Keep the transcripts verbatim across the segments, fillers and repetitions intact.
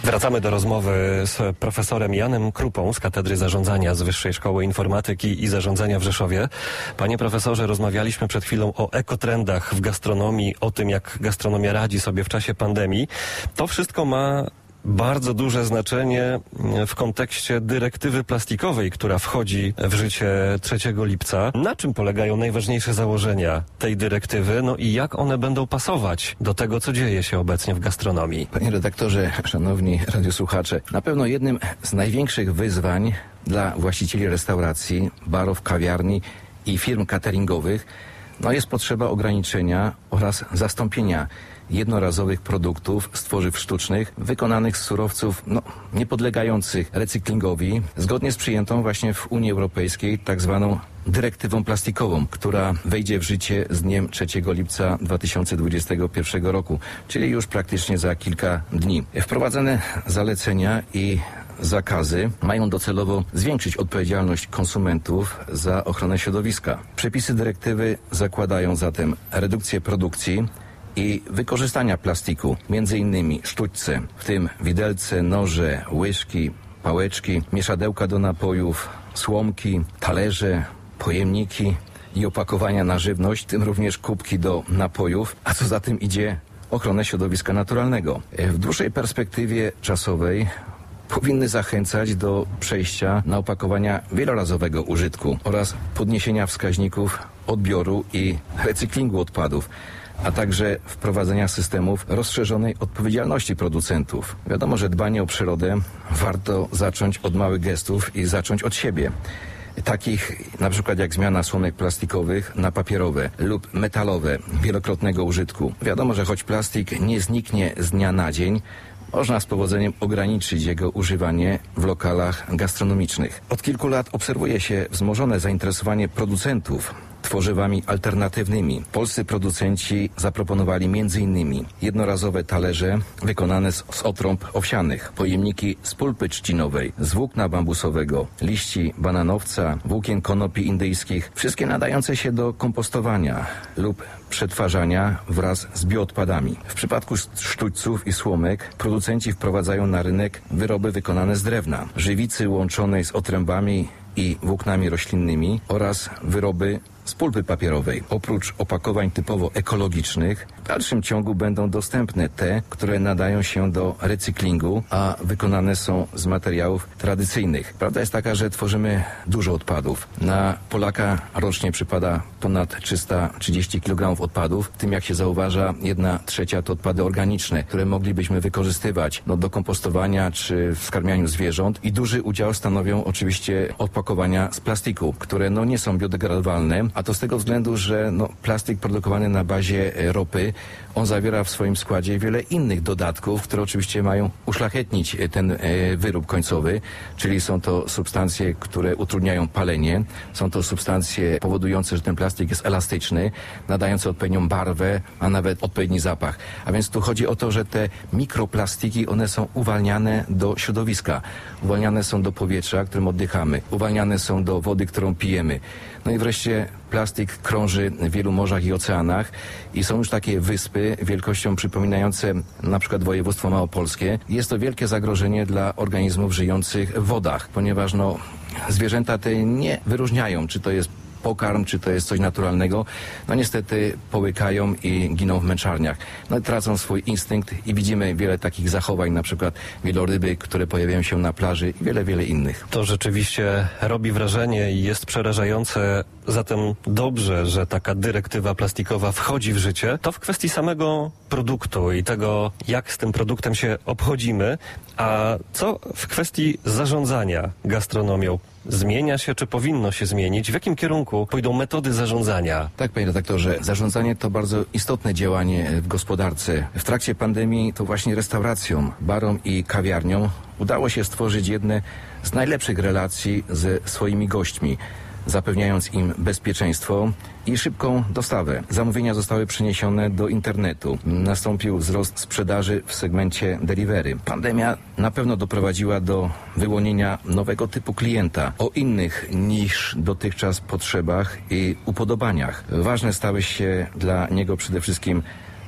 Wracamy do rozmowy z profesorem Janem Krupą z Katedry Zarządzania z Wyższej Szkoły Informatyki i Zarządzania w Rzeszowie. Panie profesorze, rozmawialiśmy przed chwilą o ekotrendach w gastronomii, o tym, jak gastronomia radzi sobie w czasie pandemii. To wszystko ma bardzo duże znaczenie w kontekście dyrektywy plastikowej, która wchodzi w życie trzeciego lipca. Na czym polegają najważniejsze założenia tej dyrektywy, no i jak one będą pasować do tego, co dzieje się obecnie w gastronomii? Panie redaktorze, szanowni radiosłuchacze, na pewno jednym z największych wyzwań dla właścicieli restauracji, barów, kawiarni i firm cateringowych no jest potrzeba ograniczenia oraz zastąpienia jednorazowych produktów z tworzyw sztucznych wykonanych z surowców no, niepodlegających recyklingowi, zgodnie z przyjętą właśnie w Unii Europejskiej tak zwaną dyrektywą plastikową, która wejdzie w życie z dniem trzeciego lipca dwa tysiące dwudziestego pierwszego roku, czyli już praktycznie za kilka dni. Wprowadzone zalecenia i zakazy mają docelowo zwiększyć odpowiedzialność konsumentów za ochronę środowiska. Przepisy dyrektywy zakładają zatem redukcję produkcji i wykorzystania plastiku, między innymi sztućce, w tym widelce, noże, łyżki, pałeczki, mieszadełka do napojów, słomki, talerze, pojemniki i opakowania na żywność, w tym również kubki do napojów, a co za tym idzie ochronę środowiska naturalnego. W dłuższej perspektywie czasowej powinny zachęcać do przejścia na opakowania wielorazowego użytku oraz podniesienia wskaźników odbioru i recyklingu odpadów, a także wprowadzenia systemów rozszerzonej odpowiedzialności producentów. Wiadomo, że dbanie o przyrodę warto zacząć od małych gestów i zacząć od siebie. Takich na przykład jak zmiana słomek plastikowych na papierowe lub metalowe wielokrotnego użytku. Wiadomo, że choć plastik nie zniknie z dnia na dzień, można z powodzeniem ograniczyć jego używanie w lokalach gastronomicznych. Od kilku lat obserwuje się wzmożone zainteresowanie producentów tworzywami alternatywnymi. Polscy producenci zaproponowali między innymi jednorazowe talerze wykonane z, z otrąb owsianych, pojemniki z pulpy trzcinowej, z włókna bambusowego, liści bananowca, włókien konopi indyjskich, wszystkie nadające się do kompostowania lub przetwarzania wraz z bioodpadami. W przypadku sztućców i słomek producenci wprowadzają na rynek wyroby wykonane z drewna, żywicy łączonej z otrębami i włóknami roślinnymi oraz wyroby z pulpy papierowej. Oprócz opakowań typowo ekologicznych, w dalszym ciągu będą dostępne te, które nadają się do recyklingu, a wykonane są z materiałów tradycyjnych. Prawda jest taka, że tworzymy dużo odpadów. Na Polaka rocznie przypada ponad trzysta trzydzieści kilogramów odpadów, w tym jak się zauważa, jedna trzecia to odpady organiczne, które moglibyśmy wykorzystywać no, do kompostowania czy w skarmianiu zwierząt i duży udział stanowią oczywiście opakowania z plastiku, które no, nie są biodegradowalne, a to z tego względu, że no, plastik produkowany na bazie ropy, on zawiera w swoim składzie wiele innych dodatków, które oczywiście mają uszlachetnić ten e, wyrób końcowy, czyli są to substancje, które utrudniają palenie, są to substancje powodujące, że ten plastik jest elastyczny, nadające odpowiednią barwę, a nawet odpowiedni zapach. A więc tu chodzi o to, że te mikroplastiki, one są uwalniane do środowiska, uwalniane są do powietrza, którym oddychamy, uwalniane są do wody, którą pijemy. No i wreszcie plastik krąży w wielu morzach i oceanach i są już takie wyspy wielkością przypominające na przykład województwo małopolskie. Jest to wielkie zagrożenie dla organizmów żyjących w wodach, ponieważ no, zwierzęta te nie wyróżniają, czy to jest pokarm, czy to jest coś naturalnego, no niestety połykają i giną w męczarniach. No tracą swój instynkt i widzimy wiele takich zachowań, na przykład wieloryby, które pojawiają się na plaży i wiele, wiele innych. To rzeczywiście robi wrażenie i jest przerażające. Zatem dobrze, że taka dyrektywa plastikowa wchodzi w życie. To w kwestii samego produktu i tego, jak z tym produktem się obchodzimy. A co w kwestii zarządzania gastronomią? Zmienia się, czy powinno się zmienić? W jakim kierunku pójdą metody zarządzania? Tak, panie redaktorze, zarządzanie to bardzo istotne działanie w gospodarce. W trakcie pandemii to właśnie restauracjom, barom i kawiarniom udało się stworzyć jedne z najlepszych relacji ze swoimi gośćmi, zapewniając im bezpieczeństwo i szybką dostawę. Zamówienia zostały przeniesione do internetu. Nastąpił wzrost sprzedaży w segmencie delivery. Pandemia na pewno doprowadziła do wyłonienia nowego typu klienta o innych niż dotychczas potrzebach i upodobaniach. Ważne stały się dla niego przede wszystkim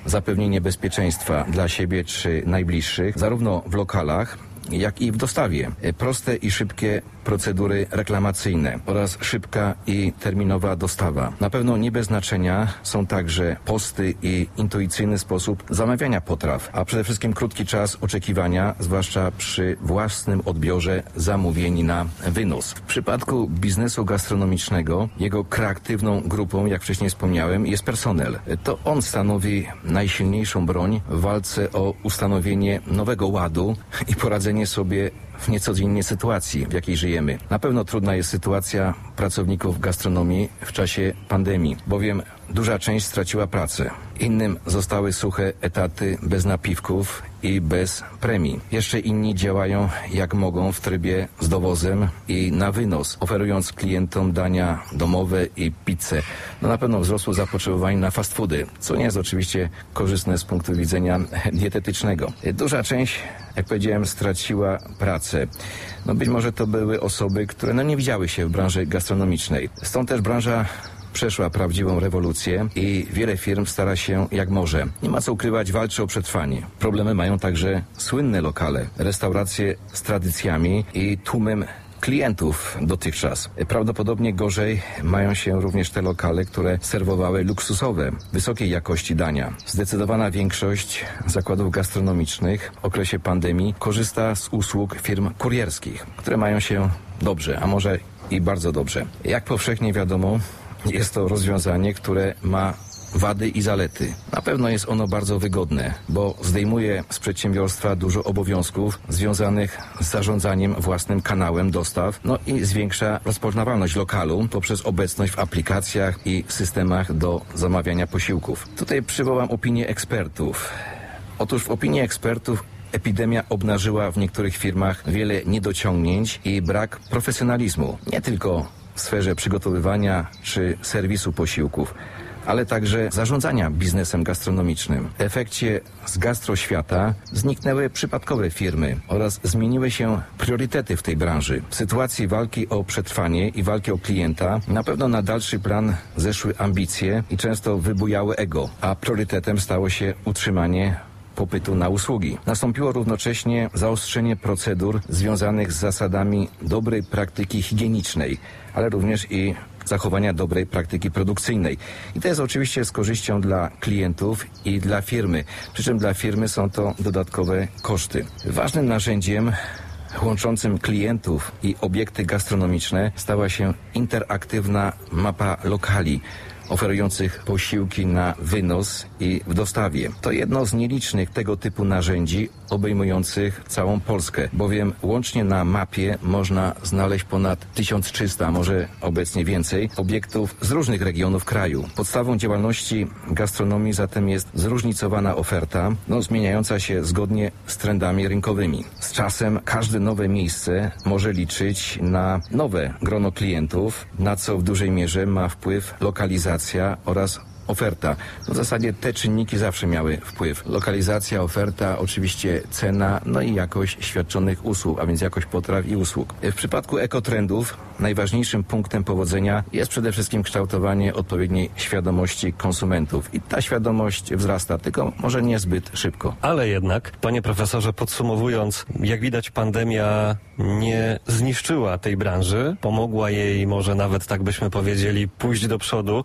zapewnienie bezpieczeństwa dla siebie czy najbliższych, zarówno w lokalach, jak i w dostawie. Proste i szybkie procedury reklamacyjne oraz szybka i terminowa dostawa. Na pewno nie bez znaczenia są także posty i intuicyjny sposób zamawiania potraw, a przede wszystkim krótki czas oczekiwania, zwłaszcza przy własnym odbiorze zamówień na wynos. W przypadku biznesu gastronomicznego jego kreatywną grupą, jak wcześniej wspomniałem, jest personel. To on stanowi najsilniejszą broń w walce o ustanowienie nowego ładu i poradzenie sobie w niecodziennej sytuacji, w jakiej żyjemy. Na pewno trudna jest sytuacja pracowników gastronomii w czasie pandemii, bowiem duża część straciła pracę. Innym zostały suche etaty bez napiwków i bez premii. Jeszcze inni działają jak mogą w trybie z dowozem i na wynos, oferując klientom dania domowe i pizzę. No na pewno wzrosło zapotrzebowanie na fast foody, co nie jest oczywiście korzystne z punktu widzenia dietetycznego. Duża część, jak powiedziałem, straciła pracę. No być może to były osoby, które no nie widziały się w branży gastronomicznej. Stąd też branża przeszła prawdziwą rewolucję i wiele firm stara się jak może. Nie ma co ukrywać, walczy o przetrwanie. Problemy mają także słynne lokale, restauracje z tradycjami i tłumem klientów dotychczas. Prawdopodobnie gorzej mają się również te lokale, które serwowały luksusowe, wysokiej jakości dania. Zdecydowana większość zakładów gastronomicznych w okresie pandemii korzysta z usług firm kurierskich, które mają się dobrze, a może i bardzo dobrze. Jak powszechnie wiadomo, jest to rozwiązanie, które ma wady i zalety. Na pewno jest ono bardzo wygodne, bo zdejmuje z przedsiębiorstwa dużo obowiązków związanych z zarządzaniem własnym kanałem dostaw, no i zwiększa rozpoznawalność lokalu poprzez obecność w aplikacjach i systemach do zamawiania posiłków. Tutaj przywołam opinię ekspertów. Otóż w opinii ekspertów epidemia obnażyła w niektórych firmach wiele niedociągnięć i brak profesjonalizmu. Nie tylko w sferze przygotowywania czy serwisu posiłków, ale także zarządzania biznesem gastronomicznym. W efekcie z gastroświata zniknęły przypadkowe firmy oraz zmieniły się priorytety w tej branży. W sytuacji walki o przetrwanie i walki o klienta na pewno na dalszy plan zeszły ambicje i często wybujałe ego, a priorytetem stało się utrzymanie popytu na usługi. Nastąpiło równocześnie zaostrzenie procedur związanych z zasadami dobrej praktyki higienicznej, ale również i zachowania dobrej praktyki produkcyjnej. I to jest oczywiście z korzyścią dla klientów i dla firmy. Przy czym dla firmy są to dodatkowe koszty. Ważnym narzędziem łączącym klientów i obiekty gastronomiczne stała się interaktywna mapa lokali, oferujących posiłki na wynos i w dostawie. To jedno z nielicznych tego typu narzędzi obejmujących całą Polskę, bowiem łącznie na mapie można znaleźć ponad tysiąc trzysta, może obecnie więcej, obiektów z różnych regionów kraju. Podstawą działalności gastronomii zatem jest zróżnicowana oferta, no, zmieniająca się zgodnie z trendami rynkowymi. Z czasem każde nowe miejsce może liczyć na nowe grono klientów, na co w dużej mierze ma wpływ lokalizacja oraz oferta. W zasadzie te czynniki zawsze miały wpływ. Lokalizacja, oferta, oczywiście cena, no i jakość świadczonych usług, a więc jakość potraw i usług. W przypadku ekotrendów najważniejszym punktem powodzenia jest przede wszystkim kształtowanie odpowiedniej świadomości konsumentów. I ta świadomość wzrasta, tylko może niezbyt szybko. Ale jednak, panie profesorze, podsumowując, jak widać, pandemia nie zniszczyła tej branży, pomogła jej, może nawet tak byśmy powiedzieli, pójść do przodu.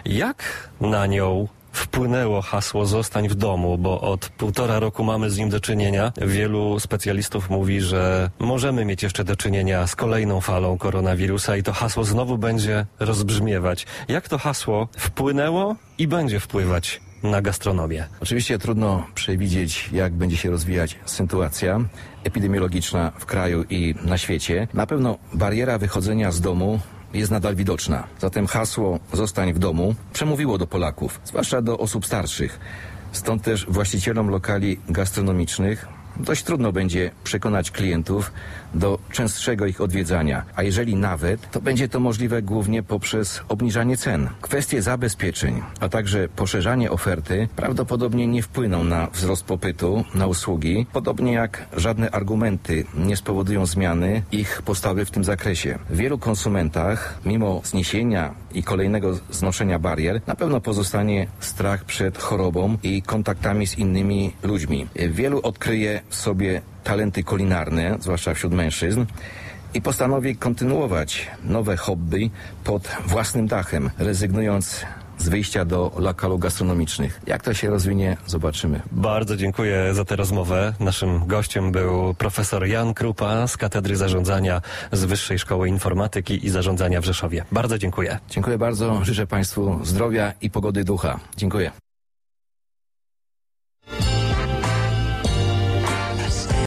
Jak na nią wpłynęło hasło "zostań w domu", bo od półtora roku mamy z nim do czynienia. Wielu specjalistów mówi, że możemy mieć jeszcze do czynienia z kolejną falą koronawirusa i to hasło znowu będzie rozbrzmiewać. Jak to hasło wpłynęło i będzie wpływać na gastronomię? Oczywiście trudno przewidzieć, jak będzie się rozwijać sytuacja epidemiologiczna w kraju i na świecie. Na pewno bariera wychodzenia z domu jest nadal widoczna. Zatem hasło "zostań w domu" przemówiło do Polaków, zwłaszcza do osób starszych. Stąd też właścicielom lokali gastronomicznych dość trudno będzie przekonać klientów do częstszego ich odwiedzania, a jeżeli nawet, to będzie to możliwe głównie poprzez obniżanie cen. Kwestie zabezpieczeń, a także poszerzanie oferty prawdopodobnie nie wpłyną na wzrost popytu na usługi, podobnie jak żadne argumenty nie spowodują zmiany ich postawy w tym zakresie. W wielu konsumentach, mimo zniesienia i kolejnego znoszenia barier, na pewno pozostanie strach przed chorobą i kontaktami z innymi ludźmi. Wielu odkryje w sobie talenty kulinarne, zwłaszcza wśród mężczyzn, i postanowi kontynuować nowe hobby pod własnym dachem, rezygnując z wyjścia do lokalów gastronomicznych. Jak to się rozwinie, zobaczymy. Bardzo dziękuję za tę rozmowę. Naszym gościem był profesor Jan Krupa z Katedry Zarządzania z Wyższej Szkoły Informatyki i Zarządzania w Rzeszowie. Bardzo dziękuję. Dziękuję bardzo. Życzę Państwu zdrowia i pogody ducha. Dziękuję.